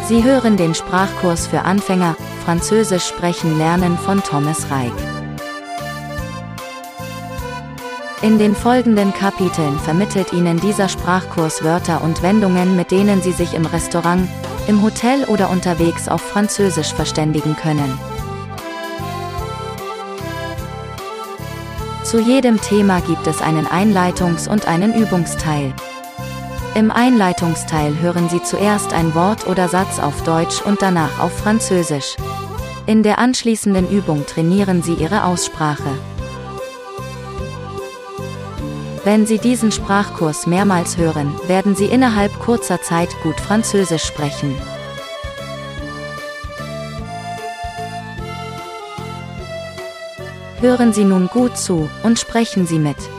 Sie hören den Sprachkurs für Anfänger, Französisch sprechen lernen von Thomas Reik. In den folgenden Kapiteln vermittelt Ihnen dieser Sprachkurs Wörter und Wendungen, mit denen Sie sich im Restaurant, im Hotel oder unterwegs auf Französisch verständigen können. Zu jedem Thema gibt es einen Einleitungs- und einen Übungsteil. Im Einleitungsteil hören Sie zuerst ein Wort oder Satz auf Deutsch und danach auf Französisch. In der anschließenden Übung trainieren Sie Ihre Aussprache. Wenn Sie diesen Sprachkurs mehrmals hören, werden Sie innerhalb kurzer Zeit gut Französisch sprechen. Hören Sie nun gut zu und sprechen Sie mit.